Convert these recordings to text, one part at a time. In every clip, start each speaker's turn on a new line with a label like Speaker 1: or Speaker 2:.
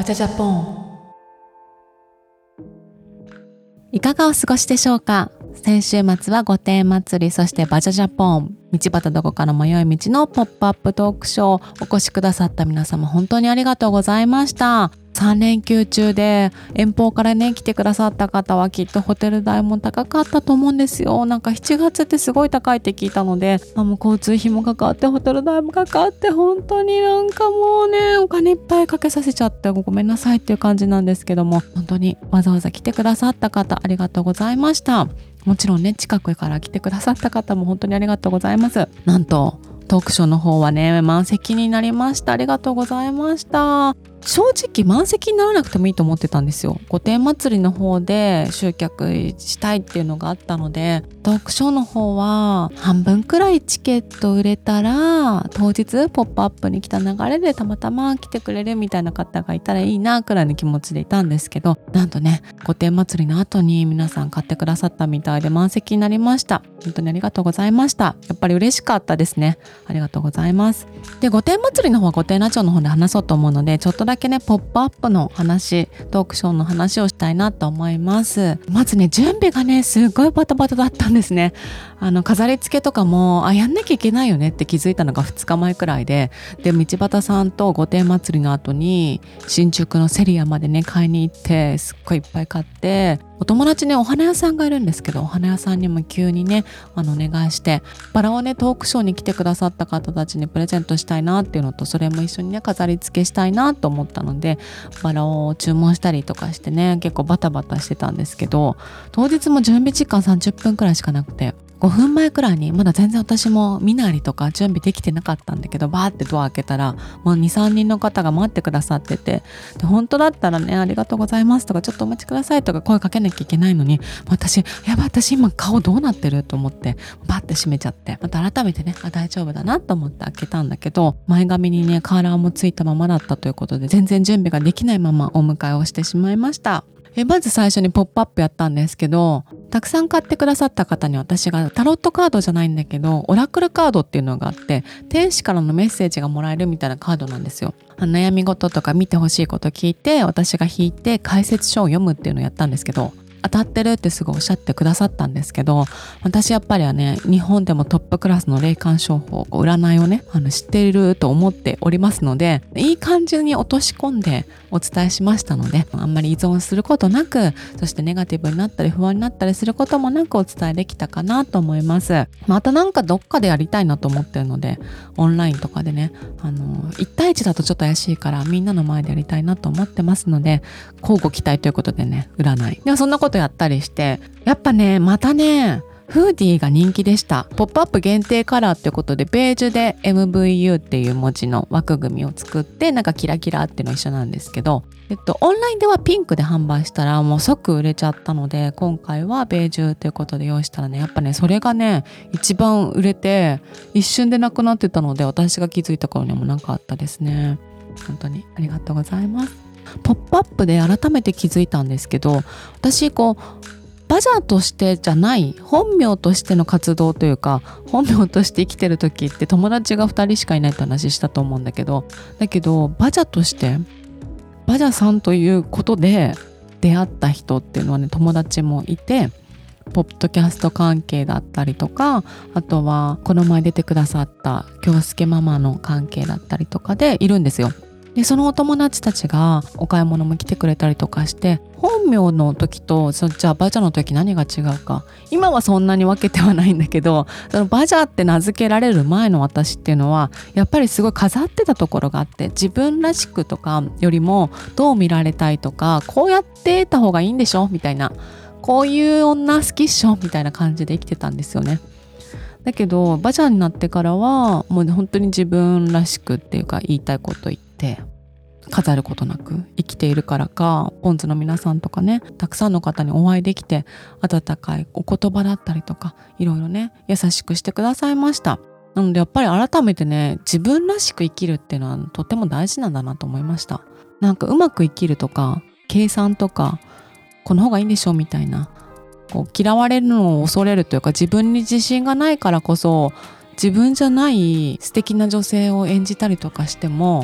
Speaker 1: バチャジャポン。
Speaker 2: いかがお過ごしでしょうか。先週末は御殿祭り、そしてバチャジャポン、道端どこかの迷い道のポップアップトークショー、お越しくださった皆様本当にありがとうございました。3連休中で遠方からね来てくださった方はきっとホテル代も高かったと思うんですよ。なんか7月ってすごい高いって聞いたので、もう交通費もかかってホテル代もかかって本当になんかもうねお金いっぱいかけさせちゃってごめんなさいっていう感じなんですけども、本当にわざわざ来てくださった方ありがとうございました。もちろんね近くから来てくださった方も本当にありがとうございます。なんとトークショーの方はね満席になりました。ありがとうございました。正直満席にならなくてもいいと思ってたんですよ。御殿祭りの方で集客したいっていうのがあったので、トークショーの方は半分くらいチケット売れたら当日ポップアップに来た流れでたまたま来てくれるみたいな方がいたらいいなくらいの気持ちでいたんですけど、なんとね御殿祭りの後に皆さん買ってくださったみたいで満席になりました。本当にありがとうございました。やっぱり嬉しかったですね。ありがとうございます。で御殿祭りの方は御殿ラジオの方で話そうと思うので、ちょっとだけねポップアップの話、トークショーの話をしたいなと思います。まずね準備がねすごいバタバタだったんですね。飾り付けとかもやんなきゃいけないよねって気づいたのが2日前くらいで、道端さんと御殿祭りの後に新宿のセリアまでね買いに行ってすっごいいっぱい買って、お友達ねお花屋さんがいるんですけど、お花屋さんにも急にねお願いしてバラをねトークショーに来てくださった方たちにプレゼントしたいなっていうのと、それも一緒にね飾り付けしたいなと思ったのでバラを注文したりとかしてね結構バタバタしてたんですけど、当日も準備時間30分くらいしかなくて、5分前くらいにまだ全然私も身なりとか準備できてなかったんだけど、バーってドア開けたらもう 2,3 人の方が待ってくださってて、で本当だったらねありがとうございますとかちょっとお待ちくださいとか声かけなきゃいけないのに、私今顔どうなってると思ってバーって閉めちゃって、また改めてね大丈夫だなと思って開けたんだけど、前髪にねカーラーもついたままだったということで全然準備ができないままお迎えをしてしまいました。まず最初にポップアップやったんですけど、たくさん買ってくださった方に私がタロットカードじゃないんだけどオラクルカードっていうのがあって、天使からのメッセージがもらえるみたいなカードなんですよ。悩み事とか見てほしいこと聞いて私が引いて解説書を読むっていうのをやったんですけど、当たってるってすぐおっしゃってくださったんですけど、私やっぱりはね日本でもトップクラスの霊感商法占いをね知っていると思っておりますので、いい感じに落とし込んでお伝えしましたので、あんまり依存することなく、そしてネガティブになったり不安になったりすることもなくお伝えできたかなと思います。またなんかどっかでやりたいなと思ってるので、オンラインとかでね1対1だとちょっと怪しいからみんなの前でやりたいなと思ってますので、交互期待ということでね占いではそんなことやったりして、やっぱねまたねフーディーが人気でした。ポップアップ限定カラーってことでベージュで MVU っていう文字の枠組みを作って、なんかキラキラっていうの一緒なんですけど、オンラインではピンクで販売したらもう即売れちゃったので、今回はベージュということで用意したらね、やっぱねそれがね一番売れて一瞬でなくなってたので、私が気づいた頃にはもうなかったですね。本当にありがとうございます。ポップアップで改めて気づいたんですけど、私バジャーとしてじゃない本名としての活動というか、本名として生きてる時って友達が2人しかいないって話したと思うんだけど、バジャとしてバジャさんということで出会った人っていうのはね友達もいて、ポッドキャスト関係だったりとか、あとはこの前出てくださった京介ママの関係だったりとかでいるんですよ。でそのお友達たちがお買い物も来てくれたりとかして、本名の時とじゃあバジャの時何が違うか、今はそんなに分けてはないんだけど、そのバジャって名付けられる前の私っていうのはやっぱりすごい飾ってたところがあって、自分らしくとかよりもどう見られたいとか、こうやってた方がいいんでしょみたいな、こういう女好きっしょみたいな感じで生きてたんですよね。だけどバジャになってからはもう本当に自分らしくっていうか、言いたいこと言って飾ることなく生きているからか、ポンズの皆さんとかねたくさんの方にお会いできて、温かいお言葉だったりとかいろいろね優しくしてくださいました。なのでやっぱり改めてね自分らしく生きるっていうのはとても大事なんだなと思いました。なんかうまく生きるとか計算とかこの方がいいんでしょみたいな、嫌われるのを恐れるというか、自分に自信がないからこそ自分じゃない素敵な女性を演じたりとかしても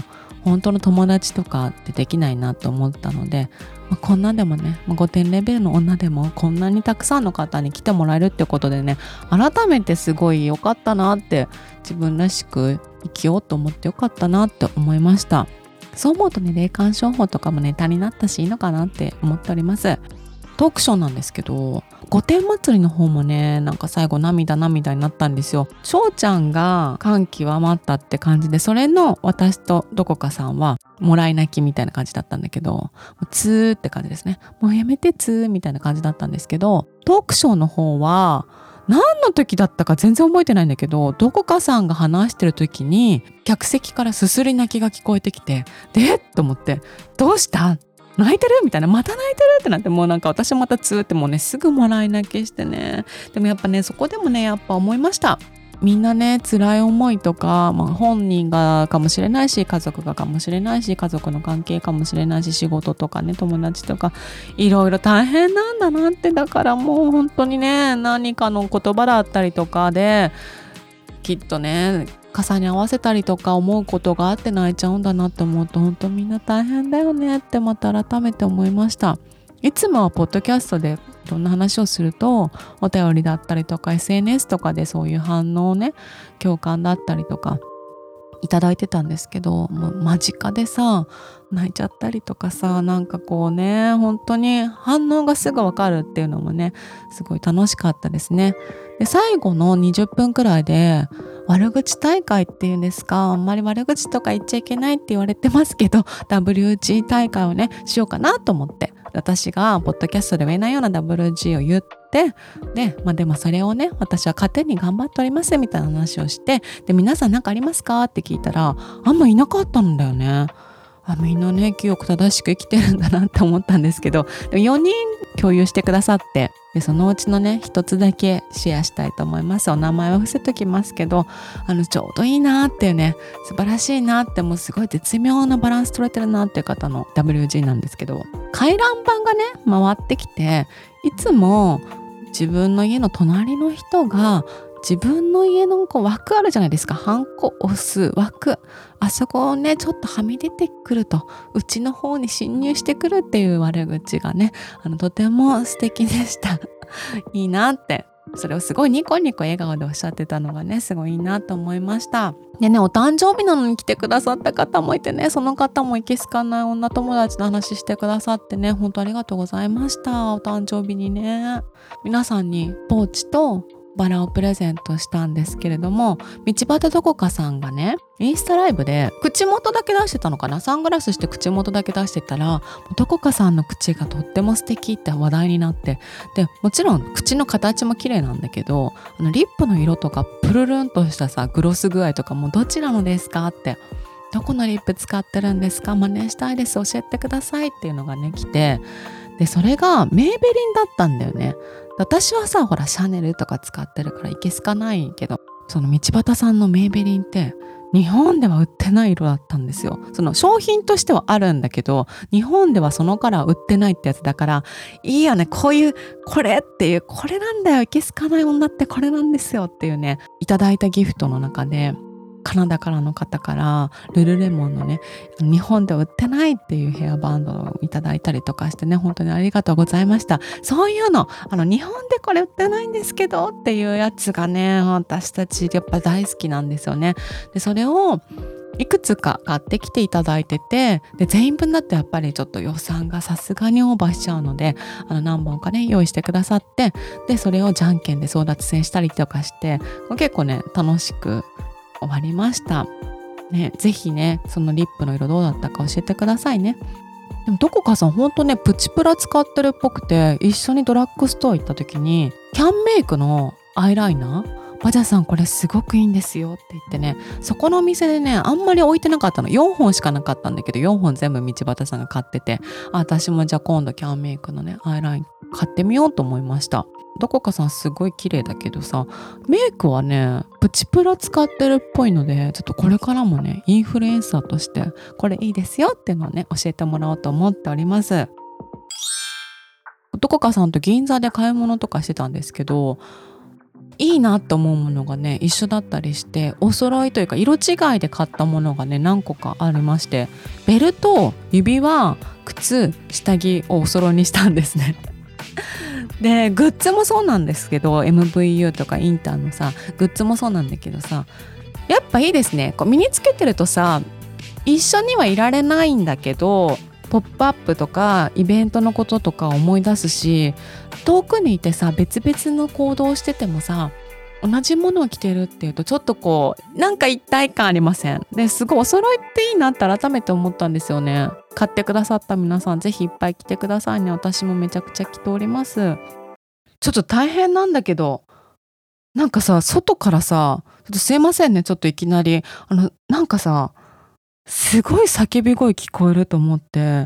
Speaker 2: 本当の友達とかってできないなと思ったので、こんなでもね、5点レベルの女でもこんなにたくさんの方に来てもらえるってことでね、改めてすごい良かったなって、自分らしく生きようと思って良かったなって思いました。そう思うとね、霊感商法とかもネタになったしいいのかなって思っております。トークショーなんですけど、御殿祭りの方もね、なんか最後涙になったんですよ。翔ちゃんが感極まったって感じで、それの私とどこかさんはもらい泣きみたいな感じだったんだけど、ツーって感じですね。もうやめてツーみたいな感じだったんですけど、トークショーの方は何の時だったか全然覚えてないんだけど、どこかさんが話してる時に客席からすすり泣きが聞こえてきて、でと思って、どうした泣いてるみたいな、また泣いてるってなって、もうなんか私またツーってもうね、すぐもらい泣きしてね。でもやっぱね、そこでもね、やっぱ思いました。みんなね、辛い思いとか、本人がかもしれないし、家族がかもしれないし、家族の関係かもしれないし、仕事とかね、友達とか、いろいろ大変なんだなって。だからもう本当にね、何かの言葉だったりとかで、きっとね、重ね合わせたりとか思うことがあって泣いちゃうんだなって思うと、本当みんな大変だよねってまた改めて思いました。いつもはポッドキャストでいろんな話をすると、お便りだったりとか SNS とかでそういう反応をね、共感だったりとかいただいてたんですけど、もう間近でさ泣いちゃったりとかさ、なんかこうね、本当に反応がすぐわかるっていうのもね、すごい楽しかったですね。で、最後の20分くらいで悪口大会っていうんですか、あんまり悪口とか言っちゃいけないって言われてますけど、WG 大会をねしようかなと思って、私がポッドキャストで言えないような WG を言って、でもそれをね、私は糧に頑張っておりますみたいな話をして、で、皆さん何かありますかって聞いたら、あんまいなかったんだよね。みんなね、清く正しく生きてるんだなって思ったんですけど、でも4人共有してくださって、でそのうちのね一つだけシェアしたいと思います。お名前は伏せときますけど、ちょうどいいなっていうね、素晴らしいなって、もうすごい絶妙なバランス取れてるなっていう方の WG なんですけど、回覧板がね回ってきて、いつも自分の家の隣の人が自分の家の枠あるじゃないですか、ハンコ押す枠、あそこをねちょっとはみ出てくると、うちの方に侵入してくるっていう悪口がね、とても素敵でしたいいなって、それをすごいニコニコ笑顔でおっしゃってたのがね、すごいいいなと思いました。でね、お誕生日なのに来てくださった方もいてね、その方もいけすかない女友達の話してくださってね、本当ありがとうございました。お誕生日にね、皆さんにポーチとバラをプレゼントしたんですけれども、道端どこかさんがねインスタライブで口元だけ出してたのかな、サングラスして口元だけ出してたら、どこかさんの口がとっても素敵って話題になって、でもちろん口の形も綺麗なんだけど、リップの色とかプルルンとしたさグロス具合とかも、どちらのですかって、どこのリップ使ってるんですか、真似したいです、教えてくださいっていうのがね来て、でそれがメーベリンだったんだよね。私はさ、ほらシャネルとか使ってるからいけすかないけど、その道端さんのメーベリンって日本では売ってない色だったんですよ。その商品としてはあるんだけど、日本ではそのカラー売ってないってやつだから、いいよね、こういうこれっていう、これなんだよ、いけすかない女ってこれなんですよっていうね、いただいたギフトの中でカナダからの方からルルレモンのね、日本では売ってないっていうヘアバンドをいただいたりとかしてね、本当にありがとうございました。そういうの日本でこれ売ってないんですけどっていうやつがね、私たちやっぱ大好きなんですよね。でそれをいくつか買ってきていただいてて、で全員分だとやっぱりちょっと予算がさすがにオーバーしちゃうので、何本かね用意してくださって、でそれをじゃんけんで争奪戦したりとかして、結構ね楽しく終わりましたね。ぜひね、そのリップの色どうだったか教えてくださいね。でもどこかさんほんとねプチプラ使ってるっぽくて、一緒にドラッグストア行った時にキャンメイクのアイライナー、バジャさんこれすごくいいんですよって言ってね、そこのお店でねあんまり置いてなかったの、4本しかなかったんだけど、4本全部道端さんが買ってて、私もじゃあ今度キャンメイクのねアイライン買ってみようと思いました。どこかさんすごい綺麗だけどさ、メイクはねプチプラ使ってるっぽいので、ちょっとこれからもねインフルエンサーとしてこれいいですよっていうのをね教えてもらおうと思っております。どこかさんと銀座で買い物とかしてたんですけど、 いいなと思うものがね一緒だったりして、お揃いというか色違いで買ったものがね何個かありまして、ベルト、指輪、靴、下着をお揃いにしたんですねでグッズもそうなんですけど、 MVU とかインターのさグッズもそうなんだけどさ、やっぱいいですね。こう身につけてるとさ、一緒にはいられないんだけど、ポップアップとかイベントのこととか思い出すし、遠くにいてさ別々の行動しててもさ、同じものを着てるっていうとちょっとこうなんか一体感ありません？ですごいお揃いっていいなって改めて思ったんですよね。買ってくださった皆さんぜひいっぱい着てくださいね。私もめちゃくちゃ着ております。ちょっと大変なんだけど、なんかさ外からさ、ちょっとすいませんね、ちょっといきなりなんかさすごい叫び声聞こえると思って、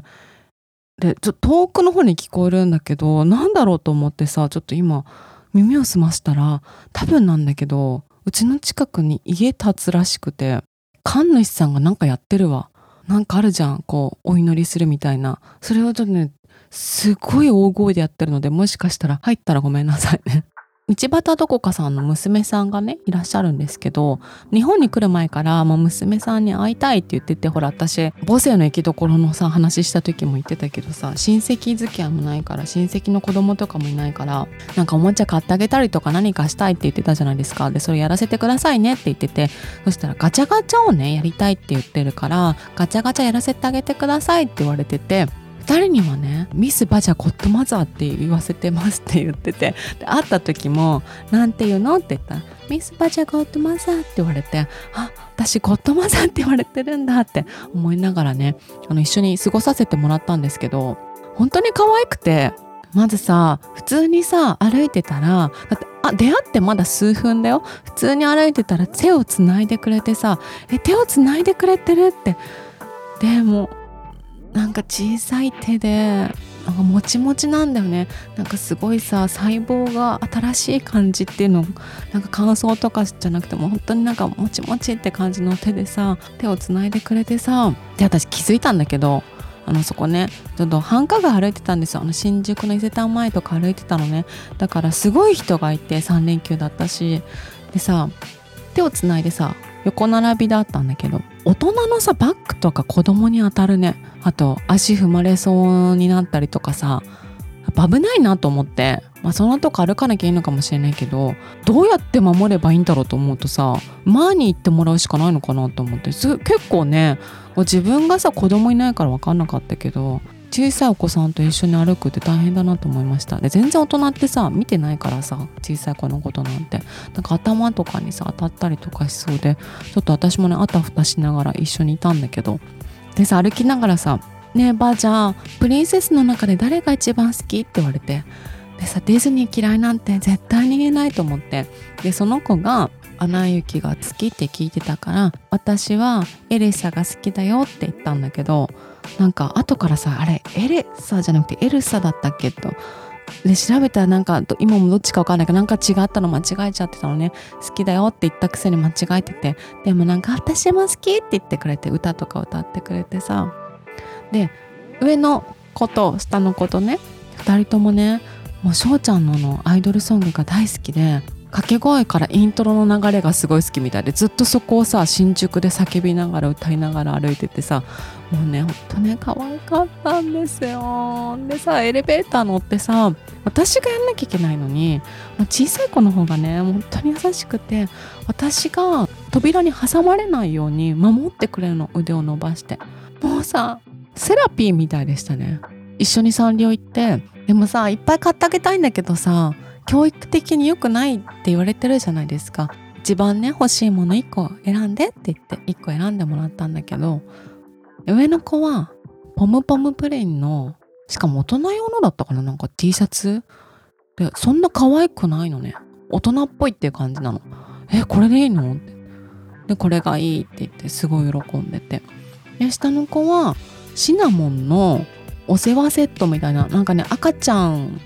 Speaker 2: でちょっと遠くの方に聞こえるんだけど、なんだろうと思ってさ、ちょっと今耳を澄ましたら、多分なんだけどうちの近くに家建つらしくて、神主さんがなんかやってるわ。なんかあるじゃん、こうお祈りするみたいな。それをちょっとねすごい大声でやってるので、もしかしたら入ったらごめんなさいね道端どこかさんの娘さんがねいらっしゃるんですけど、日本に来る前からもう娘さんに会いたいって言ってて、ほら私母性の生きどころのさ話した時も言ってたけどさ、親戚付き合いもないから、親戚の子供とかもいないから、なんかおもちゃ買ってあげたりとか何かしたいって言ってたじゃないですか。でそれやらせてくださいねって言ってて、そしたらガチャガチャをねやりたいって言ってるから、ガチャガチャやらせてあげてくださいって言われてて、2人にはねミスバジャゴッドマザーって言わせてますって言ってて、で会った時もなんて言うのって言ったら、ミスバジャゴッドマザーって言われて、あ、私ゴッドマザーって言われてるんだって思いながらね、一緒に過ごさせてもらったんですけど、本当に可愛くて、まずさ普通にさ歩いてたら、だって出会ってまだ数分だよ。普通に歩いてたら手をつないでくれてさ、手をつないでくれてるって。でもなんか小さい手でなんかもちもちなんだよね。なんかすごいさ細胞が新しい感じっていうの、なんか乾燥とかじゃなくても本当になんかもちもちって感じの手でさ手をつないでくれてさ、で私気づいたんだけど、そこねちょっと繁華街歩いてたんですよ。新宿の伊勢丹前とか歩いてたのね。だからすごい人がいて3連休だったし、でさ手をつないでさ横並びだったんだけど、大人のさバッグとか子供に当たるね。あと足踏まれそうになったりとかさ、やっぱ危ないなと思って、そのとこ歩かなきゃいいのかもしれないけど、どうやって守ればいいんだろうと思うとさ、前に行ってもらうしかないのかなと思って、結構ね自分がさ子供いないから分かんなかったけど、小さいお子さんと一緒に歩くって大変だなと思いました。で全然大人ってさ見てないからさ、小さい子のことなんてなんか頭とかにさ当たったりとかしそうで、ちょっと私もねあたふたしながら一緒にいたんだけど、でさ歩きながらさ、ねえばあちゃんプリンセスの中で誰が一番好きって言われて、でさディズニー嫌いなんて絶対に言えないと思って、でその子がアナ雪が好きって聞いてたから、私はエレサが好きだよって言ったんだけど、なんか後からさあれエレサじゃなくてエルサだったっけとで調べたら、なんか今もどっちか分かんないけどなんか違ったの間違えちゃってたのね。好きだよって言ったくせに間違えてて、でもなんか私も好きって言ってくれて、歌とか歌ってくれてさ、で上の子と下の子とね2人ともねもう翔ちゃんのアイドルソングが大好きで、掛け声からイントロの流れがすごい好きみたいで、ずっとそこをさ新宿で叫びながら歌いながら歩いててさ、もうねほんとね可愛かったんですよ。でさエレベーター乗ってさ、私がやんなきゃいけないのに小さい子の方がね本当に優しくて、私が扉に挟まれないように守ってくれるの、腕を伸ばして。もうさセラピーみたいでしたね。一緒にサンリオ行って、でもさいっぱい買ってあげたいんだけどさ教育的に良くないって言われてるじゃないですか。一番ね欲しいもの1個選んでって言って1個選んでもらったんだけど、上の子はポムポムプリンの、しかも大人用のだったかな、なんか T シャツで、そんな可愛くないのね。大人っぽいっていう感じなの。これでいいのって。でこれがいいって言ってすごい喜んでて、で下の子はシナモンのお世話セットみたいな、なんかね赤ちゃん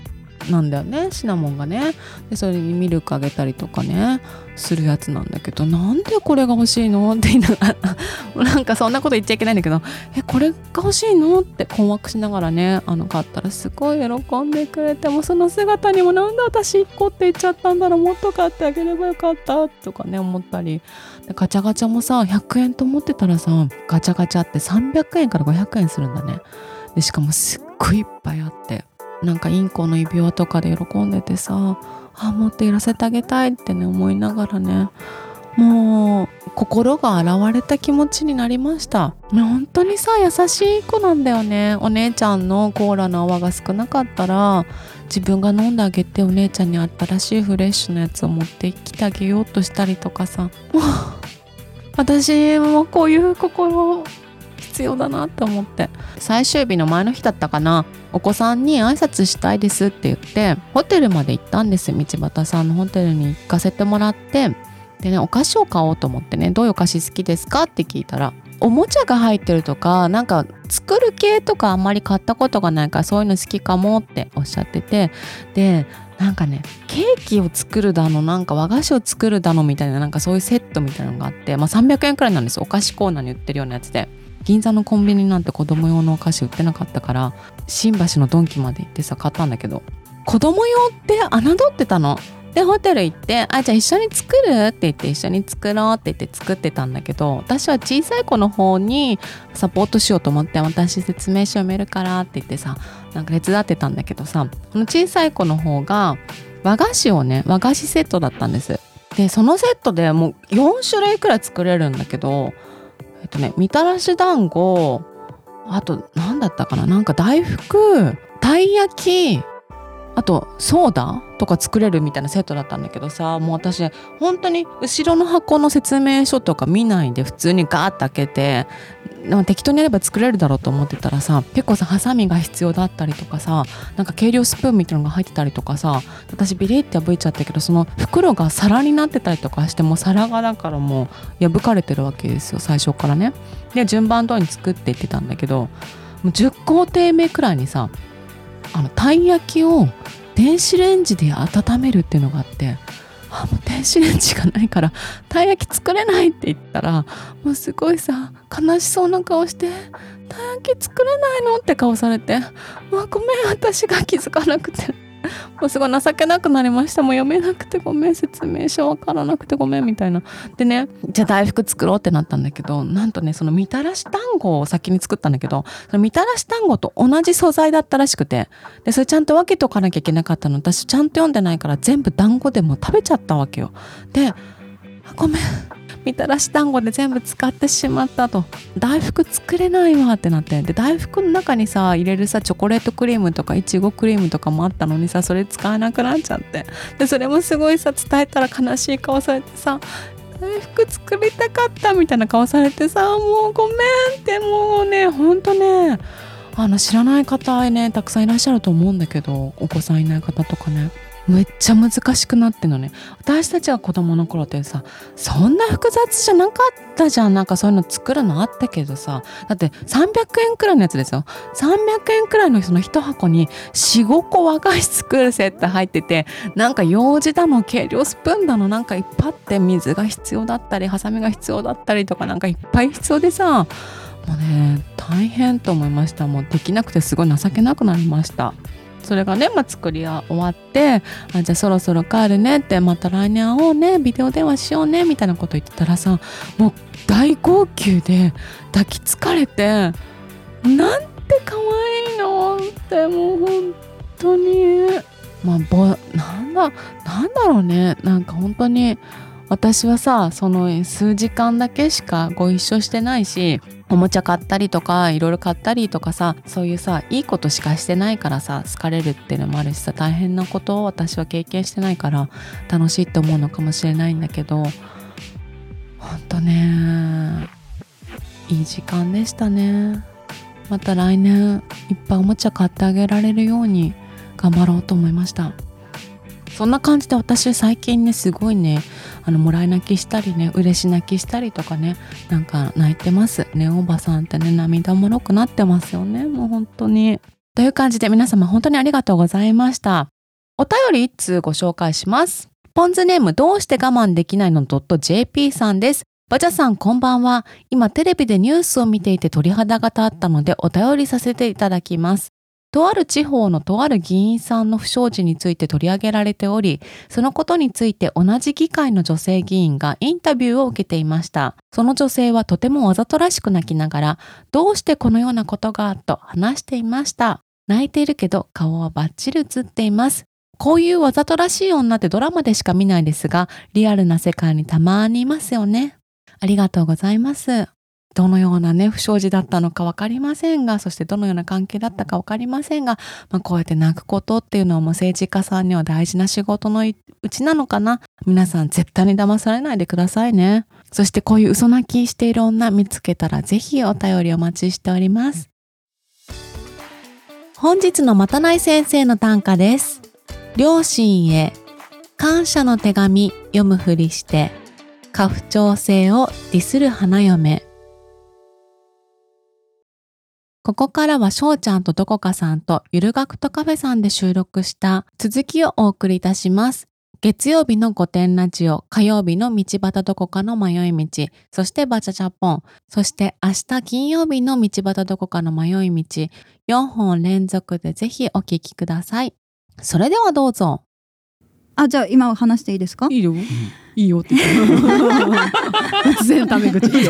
Speaker 2: なんだよね、シナモンがね。でそれにミルクあげたりとかねするやつなんだけど、なんでこれが欲しいのって言いながらなんかそんなこと言っちゃいけないんだけど、これが欲しいのって困惑しながらね買ったらすごい喜んでくれて、もその姿にもなんで私1個って言っちゃったんだろう、もっと買ってあげればよかったとかね思ったり、でガチャガチャもさ100円と思ってたらさ、ガチャガチャって300円から500円するんだね。でしかもすっごいいっぱいあって、なんかインコの指輪とかで喜んでてさ、もっとやらせてあげたいってね思いながらね、もう心が洗われた気持ちになりました。本当にさ優しい子なんだよね。お姉ちゃんのコーラの泡が少なかったら自分が飲んであげて、お姉ちゃんに新しいフレッシュなやつを持ってきてあげようとしたりとかさ、もう私もこういう心必要だなって思って、最終日の前の日だったかな、お子さんに挨拶したいですって言ってホテルまで行ったんです。道端さんのホテルに行かせてもらって、でねお菓子を買おうと思ってね、どういうお菓子好きですかって聞いたら、おもちゃが入ってるとかなんか作る系とかあんまり買ったことがないからそういうの好きかもっておっしゃってて、でなんかねケーキを作るだのなんか和菓子を作るだのみたいな、なんかそういうセットみたいなのがあって、300円くらいなんですよ。お菓子コーナーに売ってるようなやつで、銀座のコンビニなんて子供用のお菓子売ってなかったから新橋のドンキまで行ってさ買ったんだけど、子供用って侮ってたの。でホテル行って、じゃあ一緒に作るって言って、一緒に作ろうって言って作ってたんだけど、私は小さい子の方にサポートしようと思って、私説明書読めるからって言ってさ、なんか手伝ってたんだけどさ、この小さい子の方が和菓子をね、和菓子セットだったんです。でそのセットでもう4種類くらい作れるんだけど、みたらし団子、あと何だったかな、なんか大福、たい焼き、あとソーダとか作れるみたいなセットだったんだけどさ、もう私本当に後ろの箱の説明書とか見ないで普通にガーッと開けて、適当にやれば作れるだろうと思ってたらさ、結構さハサミが必要だったりとかさ、なんか計量スプーンみたいなのが入ってたりとかさ、私ビリって破いちゃったけど、その袋が皿になってたりとかして、もう皿がだからもう破かれてるわけですよ最初からね。で順番通りに作っていってたんだけど、もう10工程目くらいにさ、たい焼きを電子レンジで温めるっていうのがあって、もう電子レンジがないからたい焼き作れないって言ったら、もうすごいさ悲しそうな顔して、たい焼き作れないのって顔されて、ごめん私が気づかなくて、もうすごい情けなくなりました。もう読めなくてごめん、説明書わからなくてごめんみたいな。でね、じゃあ大福作ろうってなったんだけど、なんとねそのみたらし団子を先に作ったんだけど、そのみたらし団子と同じ素材だったらしくて、でそれちゃんと分けとかなきゃいけなかったの、私ちゃんと読んでないから全部団子でも食べちゃったわけよ。でごめん、みたらし団子で全部使ってしまったと、大福作れないわってなって、で大福の中にさ入れるさチョコレートクリームとかいちごクリームとかもあったのにさ、それ使えなくなっちゃって、でそれもすごいさ伝えたら悲しい顔されてさ、大福作りたかったみたいな顔されてさ、もうごめんって、もうねほんとね知らない方ねたくさんいらっしゃると思うんだけど、お子さんいない方とかね、めっちゃ難しくなってんのね。私たちが子供の頃ってさそんな複雑じゃなかったじゃん。なんかそういうの作るのあったけどさ、だって300円くらいのやつですよ。300円くらいのその一箱に 4,5 個和菓子作るセット入ってて、なんか用紙だの計量スプーンだのなんかいっぱいあって、水が必要だったりハサミが必要だったりとかなんかいっぱい必要でさ、もうね大変と思いました。もうできなくてすごい情けなくなりました。それがね、作りは終わって、じゃあそろそろ帰るねって、また来年会おうね、ビデオ電話しようねみたいなこと言ってたらさ、もう大号泣で抱きつかれて、なんて可愛いのって、もう本当になんだろうね、なんか本当に私はさその数時間だけしかご一緒してないし、おもちゃ買ったりとかいろいろ買ったりとかさ、そういうさいいことしかしてないからさ好かれるっていうのもあるしさ、大変なことを私は経験してないから楽しいって思うのかもしれないんだけど、ほんとねいい時間でしたね。また来年いっぱいおもちゃ買ってあげられるように頑張ろうと思いました。そんな感じで私最近ねすごいねもらい泣きしたりね嬉し泣きしたりとかね、なんか泣いてますね。おばさんってね涙もろくなってますよね、もう本当に。という感じで皆様本当にありがとうございました。 お便り1通ご紹介します。ポンズネームどうして我慢できないの .jp さんです。バジャさんこんばんは。今テレビでニュースを見ていて鳥肌が立ったのでお便りさせていただきます。とある地方のとある議員さんの不祥事について取り上げられており、そのことについて同じ議会の女性議員がインタビューを受けていました。その女性はとてもわざとらしく泣きながら、どうしてこのようなことがと話していました。泣いているけど顔はバッチリ映っています。こういうわざとらしい女ってドラマでしか見ないですが、リアルな世界にたまにいますよね。ありがとうございます。どのようなね、不祥事だったのかわかりませんが、そしてどのような関係だったかわかりませんが、こうやって泣くことっていうのはもう政治家さんには大事な仕事のうちなのかな。皆さん絶対に騙されないでくださいね。そしてこういう嘘泣きしている女見つけたらぜひお便りお待ちしております。本日のまたない先生の短歌です。両親へ感謝の手紙読むふりして家父長制をディスる花嫁。ここからはしょうちゃんとどこかさんとゆる学とカフェさんで収録した続きをお送りいたします。月曜日の御殿ラジオ、火曜日の道端どこかの迷い道、そしてバチャジャポン、そして明日金曜日の道端どこかの迷い道、4本連続でぜひお聞きください。それではどうぞ。
Speaker 1: じゃあ今話していいですか？
Speaker 2: いいよ。いいよって言って突然タメ口いいよ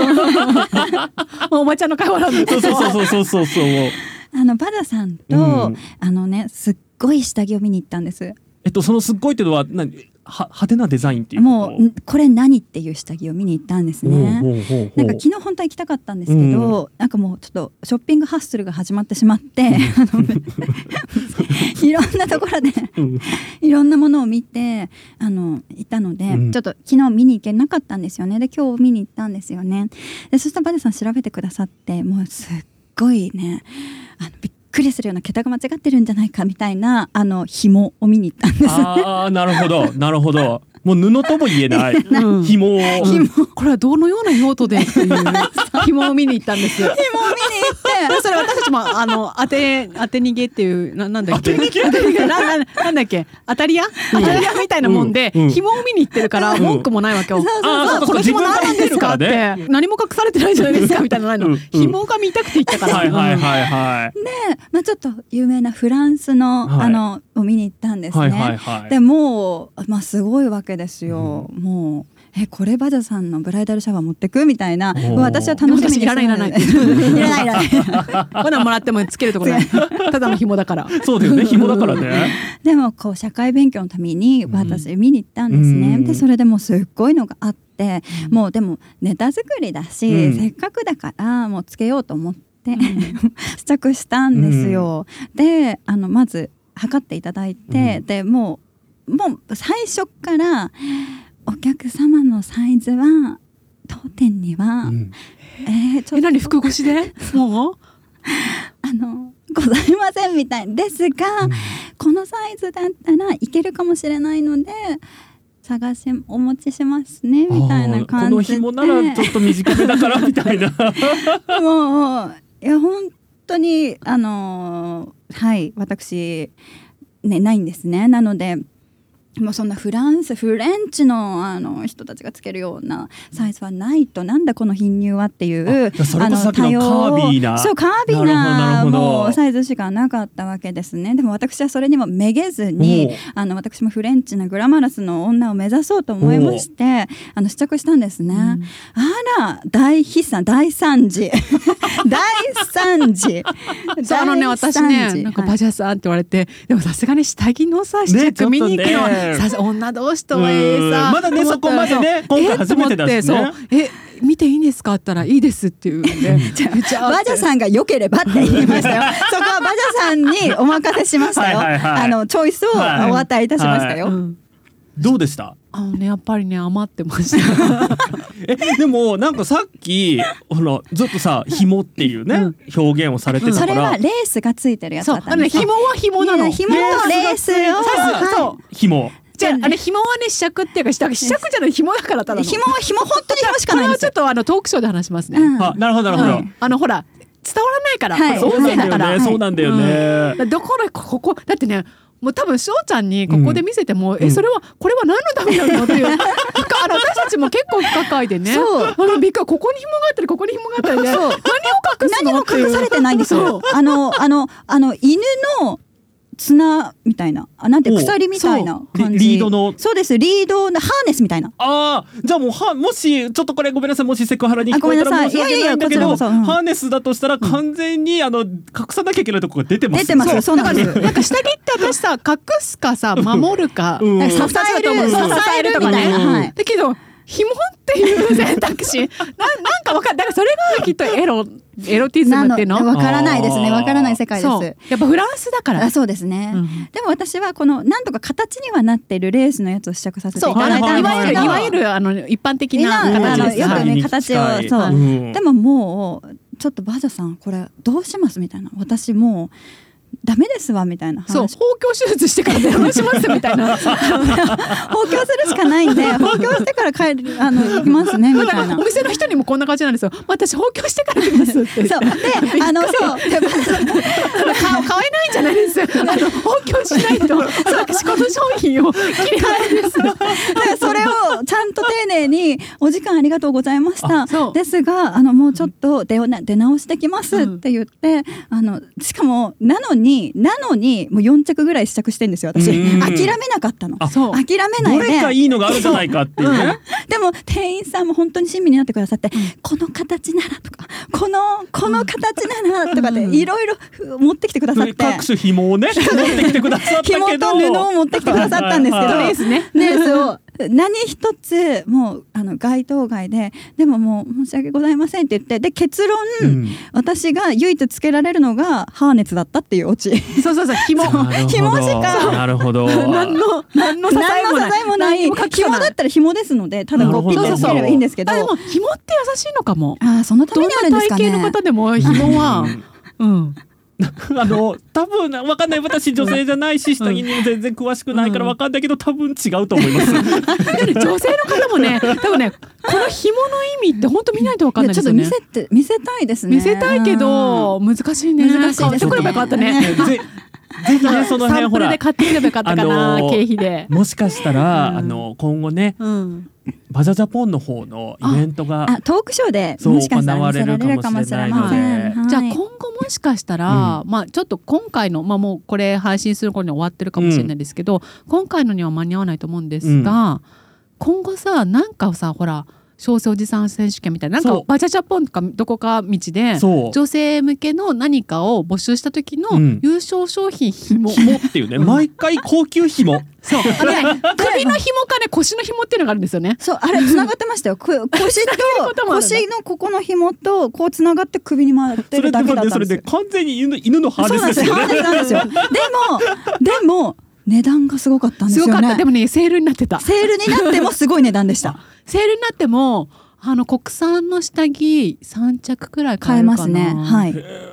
Speaker 2: おばちゃんの会話なんだけど
Speaker 3: そう
Speaker 1: バダさんと、すっごい下着を見に行ったんです。
Speaker 3: そのすっごいっていうのは派手なデザインっていう
Speaker 1: もうこれ何っていう下着を見に行ったんですね。なんか昨日本当は行きたかったんですけど、なんかもうちょっとショッピングハッスルが始まってしまっていろんなところでいろんなものを見て行ったので、ちょっと昨日見に行けなかったんですよね。で今日見に行ったんですよね。でそしたらバデさん調べてくださって、もうすっごいねびっくりするような桁が間違ってるんじゃないかみたいな紐を見に行ったんです。
Speaker 3: なるほどなるほど。もう布とも言えない紐を、
Speaker 2: これはどのような用途でっていう紐を見に行ったんです。紐を見に行ってそれ私たちも当て逃げっていうなんだっけなんだっけ当たり屋みたいなもんで、紐を見に行ってるから文句もないわけよ。この紐何なんですかって何も隠されてないじゃないですかみたいなのないの。紐が見たくて行ったから。
Speaker 1: で、ちょっと有名なフランスのを見に行ったんですね。でもうすごいわけですよ。もうこれバジャさんのブライダルシャワー持ってくみたいな。私は楽しみにして
Speaker 2: いらないまだもらってもつけるところないただの紐だから。
Speaker 3: そうだよね、紐だからね。
Speaker 1: でもこう社会勉強のために私見に行ったんですね。でそれでもうすっごいのがあって、もうでもネタ作りだし、せっかくだからもうつけようと思って試着したんですよ。でまず測っていただいて、でもう最初からお客様のサイズは当店には、ちょっと
Speaker 2: 何服腰でもう
Speaker 1: ございませんみたいですが、このサイズだったらいけるかもしれないのでお持ちしますねみたいな感じで、
Speaker 3: この紐ならちょっと短めだからみたいな
Speaker 1: もういや本当にはい私ねないんですね。なのでもうそんなフレンチの人たちがつけるようなサイズはないと、なんだこの貧乳はっていう
Speaker 3: それこそさっきのカービーな
Speaker 1: もうサイズしかなかったわけですね。でも私はそれにもめげずに私もフレンチなグラマラスの女を目指そうと思いまして試着したんですね。あら大惨事大惨事
Speaker 2: そう私ねなんかバジャさんって言われて、でもさすがに下着のさ試着見に行くのは女同士とさ
Speaker 3: まだねそこまでね今回初めてだしね。
Speaker 2: 見ていいんですかって言ったらいいですっていうね
Speaker 1: バジャさんが良ければって言いましたよそこはバジャさんにお任せしましたよチョイスをお与えいたしましたよ。
Speaker 3: どうでした？
Speaker 2: やっぱりね余ってました
Speaker 3: でもなんかさっきずっとさ紐っていうね、表現をされてたから、
Speaker 1: それはレースがついてるやつだったんです。
Speaker 2: 紐は紐なの。
Speaker 1: 紐とレースを
Speaker 3: 紐
Speaker 2: じゃあ紐はね試着っていうか試着じゃない紐だからただの
Speaker 1: 紐本当に紐しかないんです。
Speaker 2: これはちょっとトークショーで話しますね。
Speaker 3: なるほどなるほど。
Speaker 2: ほら伝わらないから、
Speaker 3: そうなんだよね。そうなんだよね。
Speaker 2: どこのここだってね
Speaker 4: もう多分翔ちゃんにここで見せても、それはこれは何のためなのっていう私たちも結構不可解でね、びっくり、ここに紐があったりここに紐があったりで、何を隠すの
Speaker 1: 何も隠されてないんですよ。犬の綱みたいな、なんて鎖みたいな感じ。
Speaker 3: リードの。
Speaker 1: そうです、リードのハーネスみたいな。
Speaker 3: じゃあもうもしちょっとこれごめんなさい、もしセクハラに聞こえたら申し訳ないんだけど、ハーネスだとしたら完全に隠さなきゃいけないところが出てます。
Speaker 1: 出てます。そうなんです。
Speaker 4: なんか下着って私さ、隠すかさ守るか、
Speaker 1: 支えるとかね。
Speaker 4: だけど紐っていう選択肢なんか分かんない。だからそれがきっとエロティズムっていうの
Speaker 1: わからないですね。わからない世界です。
Speaker 4: やっぱフランスだから。
Speaker 1: そうですね。でも私はこのなんとか形にはなってるレースのやつを試着させていただいたんですけど、
Speaker 4: いわゆる一般的な形です。
Speaker 1: よくね形をそう。でももうちょっとバジャさんこれどうしますみたいな。私もうダメですわみたいな話。
Speaker 4: そう、包協手術してから電話しますみたいな
Speaker 1: 包協するしかないんで包協してから行きますねみたいな。
Speaker 4: お店の人にもこんな感じなんですよ。私包協してから行きますって。
Speaker 1: そうで買えない
Speaker 4: んじゃないです包協しないと私この商品を切り替えです。
Speaker 1: だからそれをちゃんと丁寧にお時間ありがとうございましたですがもうちょっと出直してきますって言ってしかもなのにもう4着ぐらい試着してんですよ私。諦めなかったの。諦めないで
Speaker 3: どれかいいのがあるんじゃないかっていうね。
Speaker 1: でも店員さんも本当に親身になってくださって、この形ならとかこの形ならとかっていろいろ持ってきてくださって、
Speaker 3: 各種紐をね持ってきてくださったけど、
Speaker 1: 紐と布を持ってきてくださったんですけど、レースを何一つもう該当外で、でももう申し訳ございませんって言って、で結論、私が唯一つけられるのがハーネスだったっていうオチ。
Speaker 4: そう紐しか。
Speaker 3: なるほど。
Speaker 4: 何の支えもない。
Speaker 1: 紐だったら紐ですので、ただこうピッてつければいいんですけど。
Speaker 4: でも紐って優しいのかも。
Speaker 1: そのためにあるんですかね。
Speaker 4: どんな体型の方でも紐は
Speaker 3: 多分わかんない。私女性じゃないし下着にも全然詳しくないからわかんないけど、多分違うと思います。
Speaker 4: 女性の方もね、多分ね、この紐の意味って本当見ないとわかんないですよね。
Speaker 1: ちょっと見せたいですね。
Speaker 4: 見せたいけど難しいね。
Speaker 1: 難しいですね。
Speaker 4: 買ってくればよかったね。
Speaker 3: ぜひね、その辺ほら
Speaker 4: サンプルで買ってくればよかったかな、経費で。
Speaker 3: もしかしたら今後ね、バジャジャポンの方のイベントが
Speaker 1: トークショーでもしかしたら見せられるかもしれないので、
Speaker 4: じゃあ今後もしかしたら、ちょっと今回のもうこれ配信する頃には終わってるかもしれないですけど、今回のには間に合わないと思うんですが、今後さ、なんかさ、ほら小生おじさん選手権みたいな、なんかバジャジャポンとかどこか道で女性向けの何かを募集した時の優勝商品紐
Speaker 3: っていうね、毎回高級紐。
Speaker 4: そう首の紐かね、腰の紐っていうのがあるんですよね。
Speaker 1: そう、あれ繋がってましたよ。腰のここの紐とこう繋がって首に回ってるだけだったんですよ。
Speaker 3: それで完全に犬のハーネスですよね。
Speaker 1: ハーネスなんですよ。でも値段がすごかったんですよね。
Speaker 4: すごかった。でもね、セールになってた。
Speaker 1: セールになってもすごい値段でした。
Speaker 4: セールになっても国産の下着3着くらい買えるかな。
Speaker 1: 買えますね。はい。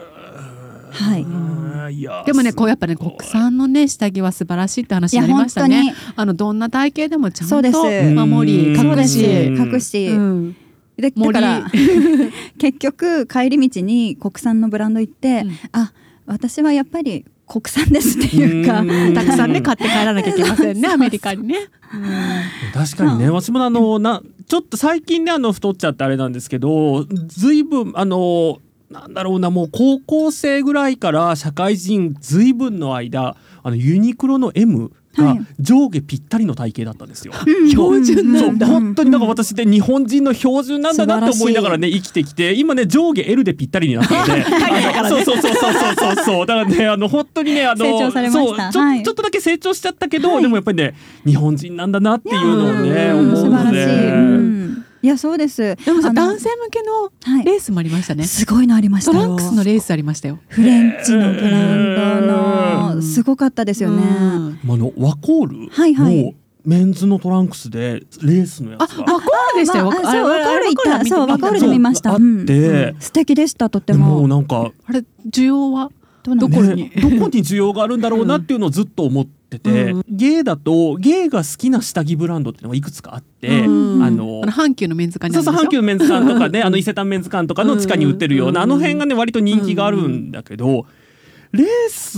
Speaker 4: でもね、こうやっぱね、国産のね下着は素晴らしいって話になりましたね。どんな体型でもちゃんと守り隠し。だから結局帰り道に国産のブランド行って、私はやっぱり国産ですっていうか、たくさんね買って帰らなきゃいけませんね、アメリカにね。
Speaker 3: 確かにね、私もちょっと最近ね太っちゃってあれなんですけど、ずいぶんなんだろうな、もう高校生ぐらいから社会人ずいぶんの間ユニクロの Mが上下ぴったりの体型だったんですよ。
Speaker 4: 標準なんだ。
Speaker 3: 本当に私で日本人の標準なんだなって思いながらね生きてきて、今ね上下 L でぴったりになったので、そうだからね本当にね
Speaker 1: 成長されました。
Speaker 3: ちょっとだけ成長しちゃったけど、でもやっぱりね日本人なんだなっていうのをね思うので。
Speaker 1: 素晴らしい。いやそうです。
Speaker 4: でもさ、男性向けのレースもありましたね。
Speaker 1: すごいのありましたよ。
Speaker 4: トランクスのレースありましたよ。
Speaker 1: フレンチのブランドのすごかったですよね。
Speaker 3: ワコールのメンズのトランクスでレースのやつが、
Speaker 4: ワコールでしたよ。
Speaker 1: ワコール行った。そう、ワコールで見ました。
Speaker 3: あって
Speaker 1: 素敵でした。とても。
Speaker 3: もうなんか
Speaker 4: あれ需要はどこに
Speaker 3: 需要があるんだろうなっていうのをずっと思ってて、ゲイだとゲイが好きな下着ブランドっていうのがいくつかあって、
Speaker 4: 阪急のメンズ館にあるんですよ。
Speaker 3: 阪急のメンズ館とかね伊勢丹メンズ館とかの地下に売ってるような辺がね割と人気があるんだけど、レースって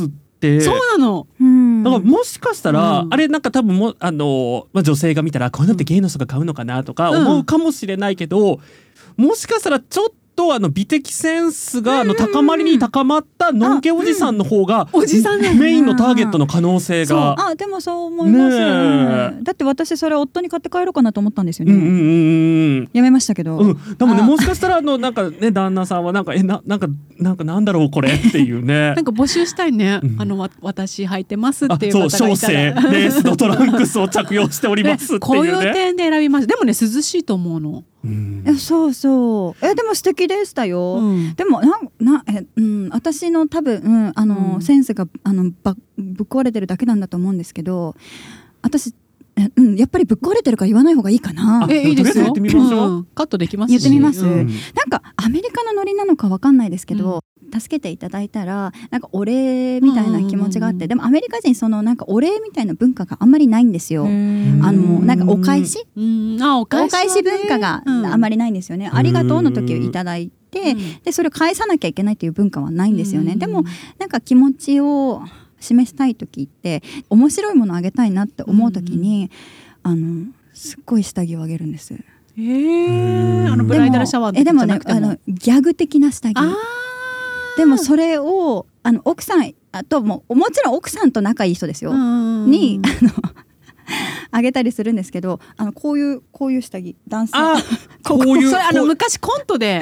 Speaker 3: て。
Speaker 4: そうなの。
Speaker 3: だからもしかしたら、あれなんか多分女性が見たらこういうのってゲイの人が買うのかなとか思うかもしれないけど、もしかしたらちょっと美的センスが高まりに高まったノンケおじさんの方がメインのターゲットの可能性が。
Speaker 1: でもそう思います、だって私それ夫に買って帰ろうかなと思ったんですよね。やめましたけど、
Speaker 3: でもね、もしかしたらなんかね、旦那さんはなんかなんだろうこれっていうね
Speaker 4: なんか募集したいね、私履いてますっていう方がいたら、
Speaker 3: 小生レースのトランクスを着用しておりますっていうね
Speaker 4: こういう点で選びます。でもね、涼しいと思うの。
Speaker 1: そうそう。でも素敵でしたよ。でも私の多分、センスがぶっ壊れてるだけなんだと思うんですけど、私やっぱりぶっ壊れてるから言わない方がいいかな。
Speaker 4: いいですよ。
Speaker 3: 言ってみましょう。
Speaker 4: カットできますし。
Speaker 1: 言ってみます。なんかアメリカのノリなのかわかんないですけど、助けていただいたらなんかお礼みたいな気持ちがあって、でもアメリカ人なんかお礼みたいな文化があんまりないんですよ。なんかお返し文化があんまりないんですよね。ありがとうの時をいただいて、でそれを返さなきゃいけないっていう文化はないんですよね。でもなんか気持ちを示したい時って面白いものをあげたいなって思う時に、すっごい下着をあげるんです。
Speaker 4: ブライダルシャワーの時じゃなくても。
Speaker 1: でもね、ギャグ的な下着。でもそれを奥さんともちろん奥さんと仲いい人ですよにあげたりするんですけど、こういう下着男性
Speaker 4: こういうそれ昔コントで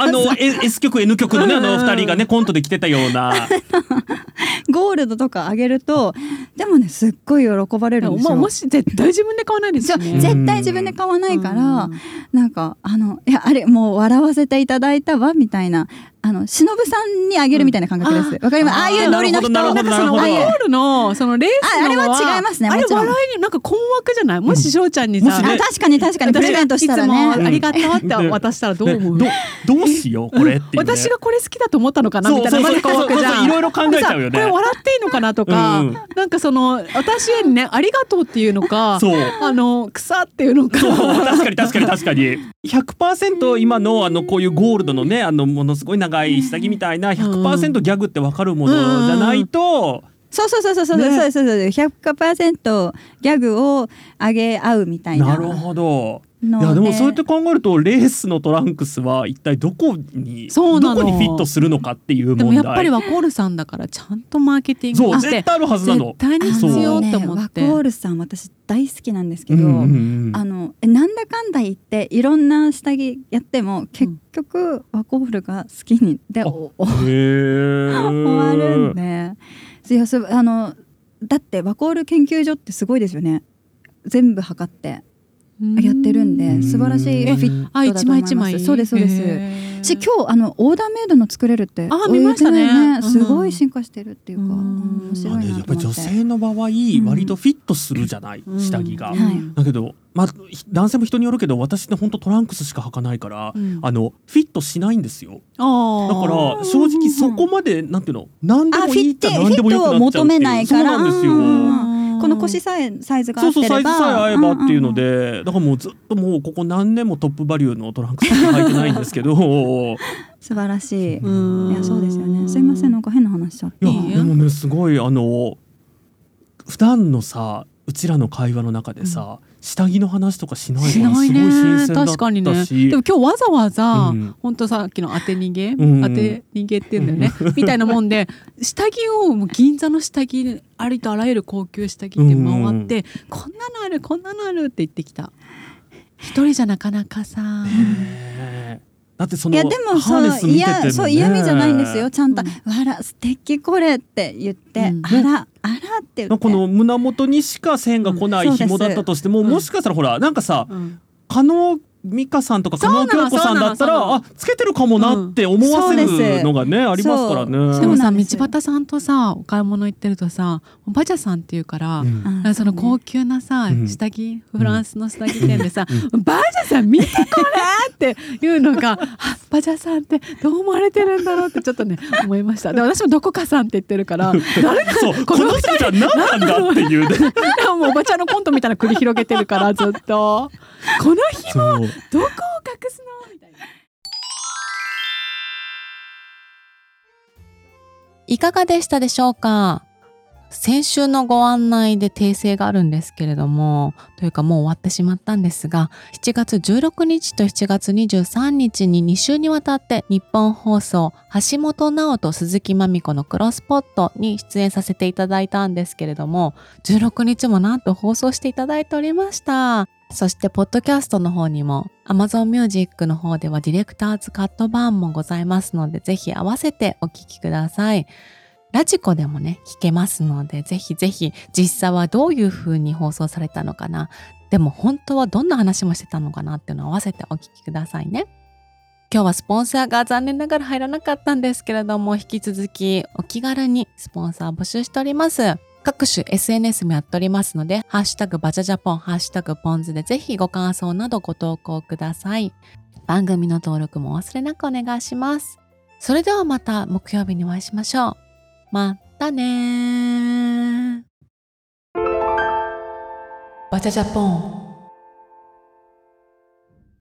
Speaker 3: S 曲 N 曲のね2人がねコントで着てたような
Speaker 1: ゴールドとかあげると、でもねすっごい喜ばれるんですよ。
Speaker 4: もし絶対自分で買わないですよね。
Speaker 1: 絶対自分で買わないから、なんかいやあれもう笑わせていただいたわみたいな、忍さんにあげるみたいな感覚です。わかります。ああいうノリの人、なんか
Speaker 4: そのワコールのそのレースの
Speaker 1: あれは違いますね。
Speaker 4: あれ笑いになんか困惑じゃない？もし翔ちゃんにさ、
Speaker 1: 確かにプレゼントしたらね、
Speaker 4: ありがとうって渡したらどう思う？
Speaker 3: どうしようこれっていう。
Speaker 4: 私がこれ好きだと思ったのかなみたいな、まず困惑じゃん。
Speaker 3: いろいろ考えちゃうよね。
Speaker 4: これ笑っていいのかなとか、なんか私へにねありがとうっていうのか、草っていうのか。
Speaker 3: 確かに 100% 今のこういうゴールドのねものすごい長い下着みたいな 100% ギャグって分かるものじゃないと。
Speaker 1: そう100% ギャグをあげ合うみたいな。
Speaker 3: なるほど。いやでもそうやって考えるとレースのトランクスは一体どこにフィットするのかっていう問題。
Speaker 4: でもやっぱりワコールさんだからちゃんとマーケティングして
Speaker 3: 絶対あるはずなの。
Speaker 4: 絶対に必要って思って。
Speaker 1: ワコールさん私大好きなんですけど、なんだかんだ言っていろんな下着やっても結局ワコールが好きにで終わるんで。だってワコール研究所ってすごいですよね。全部測ってやってるんで素晴らしいフィットだと思います。
Speaker 4: 一枚
Speaker 1: そうです今日オーダーメイドの作れるって
Speaker 4: 見ましたね。
Speaker 1: すごい進化してるっていうか面白いなと思って。
Speaker 3: やっぱり女性の場合割とフィットするじゃない、下着が、だけど男性も人によるけど私って本当トランクスしか履かないから、フィットしないんですよ。だから正直そこまでなんていうの何でもいいって何でもよくなっちゃうっていう。フィットを求めないから。そうなんですよ。この腰サイズが合ってれば、 サイズさえ合えばっていうので、だからもうずっともうここ何年もトップバリューのトランクス履いてないんですけど
Speaker 1: 素晴らしい。いやそうですよね。すいませんなんか変な話しちゃって。
Speaker 3: いやでもねすごい普段のさうちらの会話の中でさ、下着の話とかしないからすごい新鮮だったし、
Speaker 4: 確かにね。でも今日わざわざ、本当さっきの当て逃げっていうんだよね、みたいなもんで下着をもう銀座の下着ありとあらゆる高級下着って回って、こんなのあるこんなのあるって言ってきた。一人じゃなかなかさ。
Speaker 3: だって
Speaker 1: いやでもそう嫌味じゃないんですよ。ちゃんとわら素敵これって言って、あらって言って、
Speaker 3: この胸元にしか線が来ない紐だったとしても、もしかしたらほらなんかさ、加納美香さんとか加納京子さんだったらつけてるかもなって思わせるのがねありますからね。
Speaker 4: でもさ道端さんとさお買い物行ってるとさおばちゃさんっていうから、その高級なさ下着フランスの下着店でさばあちゃさん見てこれっていうのがばあちゃさんってどう思われてるんだろうってちょっとね思いました。で私もどこかさんって言ってるから誰だ
Speaker 3: この人じゃ何なんだっていうね
Speaker 4: もうおばちゃんのコントみたいな繰り広げてるからずっとこの日もどこを隠すのみたいな。
Speaker 2: いかがでしたでしょうか？ 先週のご案内で訂正があるんですけれども、というかもう終わってしまったんですが、7月16日と7月23日に2週にわたって日本放送橋本直人鈴木まみこのクロスポットに出演させていただいたんですけれども、16日もなんと放送していただいておりました。そしてポッドキャストの方にも Amazon Music の方ではディレクターズカット版もございますので、ぜひ合わせてお聞きください。ラジコでもね聞けますので、ぜひぜひ実際はどういう風に放送されたのかな、でも本当はどんな話もしてたのかなっていうのを合わせてお聞きくださいね。今日はスポンサーが残念ながら入らなかったんですけれども、引き続きお気軽にスポンサー募集しております。各種 SNS もやっておりますので、ハッシュタグバチャジャポン、ハッシュタグポンズでぜひご感想などご投稿ください。番組の登録もお忘れなくお願いします。それではまた木曜日にお会いしましょう。またねー。バチャジャポン。